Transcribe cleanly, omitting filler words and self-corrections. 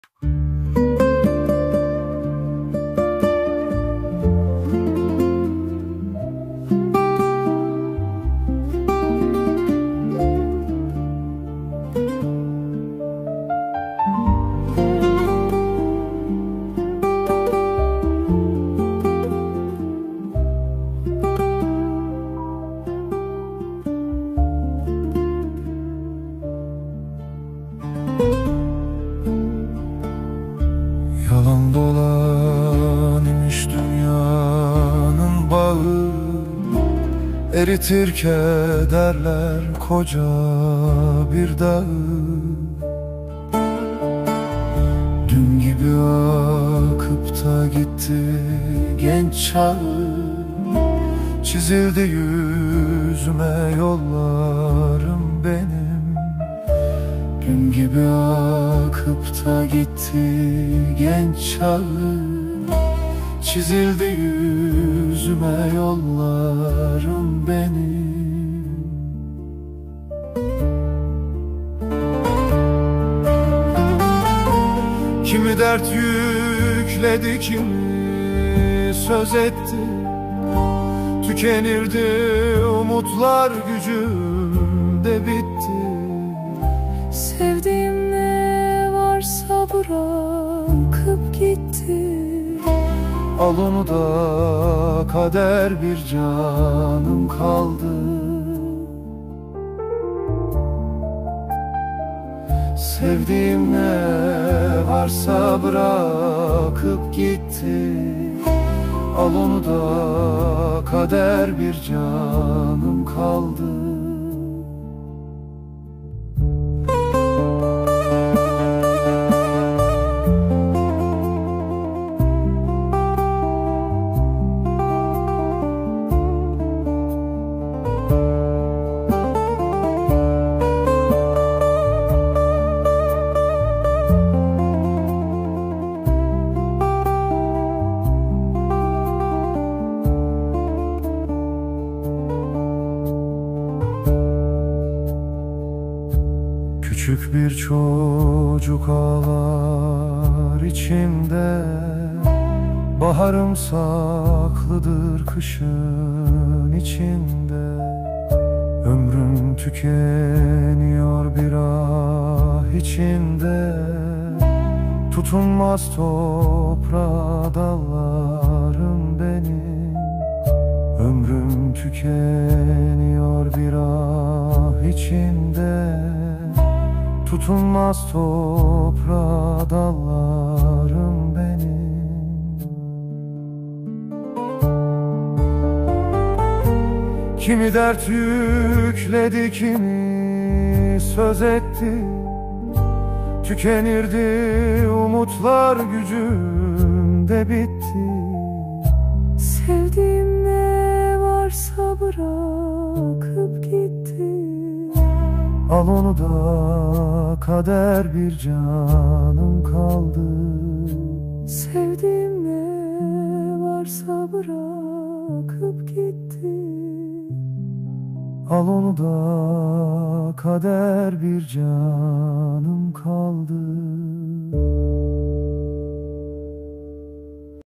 Yalan dolan imiş dünyanın bağı, eritir kederler koca bir dağı. Dün gibi akıp da gitti genç çağı, çizildi yüzüme yollarım benim. Dün gibi akıp da gitti genç çağı, çizildi yüzüme yollarım benim. Kimi dert yükledi, kimi söz etti, tükenirdi umutlar, gücümde bitti. Sevdiğim ne varsa bırakıp gitti. Al onu da kader, bir canım kaldı. Sevdiğim ne varsa bırakıp gitti. Al onu da kader, bir canım kaldı. Küçük bir çocuk ağlar içimde, baharım saklıdır kışın içinde. Ömrüm tükeniyor bir ah içinde, tutunmaz toprağa dallarım benim. Ömrüm tükeniyor bir ah içinde, tutunmaz toprağa dallarım benim. Kimi dert yükledi, kimi söz etti, tükenirdi umutlar, gücümde bitti. Sevdiğim ne varsa bırakıp gitti. Al onu da kader, bir canım kaldı. Sevdiğim ne varsa bırakıp gitti. Al onu da kader, bir canım kaldı.